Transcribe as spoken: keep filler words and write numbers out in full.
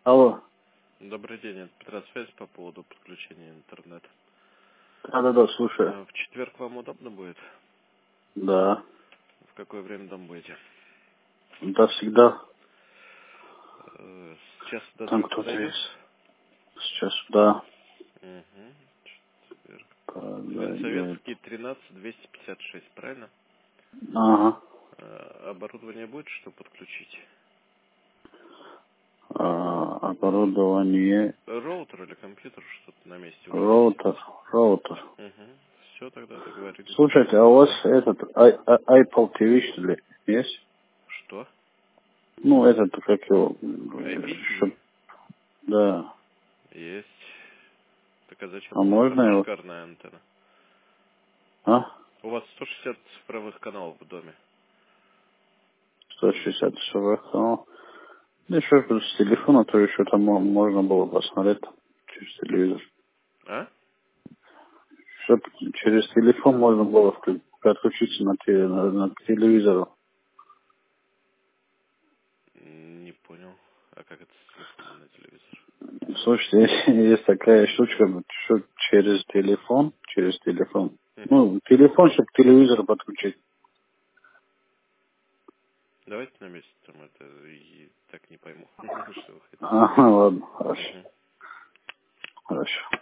Алло. Добрый день, это Петросвязь по поводу подключения интернета. Да-да-да, слушаю. В четверг вам удобно будет? Да. В какое время там будете? Да, всегда. Э, С часу до Там трех кто-то подойдет? есть. Сейчас, да. Угу. Четверг. Подойдет. Ленсоветский тринадцать двести пятьдесят шесть, правильно? Ага. Э, Оборудование будет, что подключить? А, оборудование. Роутер или компьютер, что-то на месте уже есть? Роутер. Роутер. Угу. Все, тогда договорились. Слушайте, а у вас этот ай- ай- Apple ти ви, что ли, есть? Что? Ну, этот, как его... ай пи ти ви? чтоб- Да. Есть. Так а зачем А вам можно нужна его? шикарная антенна? А? У вас сто шестьдесят цифровых каналов в доме. сто шестьдесят часовых канал. Ну, еще с телефона, то еще там мо- можно было посмотреть там, через телевизор. А? Чтоб через телефон можно было вклю- подключиться на, те- на, на к телевизору. Не понял. А как это с телефона на телевизор? Слушайте, есть такая штучка, что через телефон, через телефон. Угу. Ну, телефон, чтобы к телевизору подключить. Давайте на месте там это и так не пойму, что вы хотите. Ага, ладно, хорошо. Угу. Хорошо.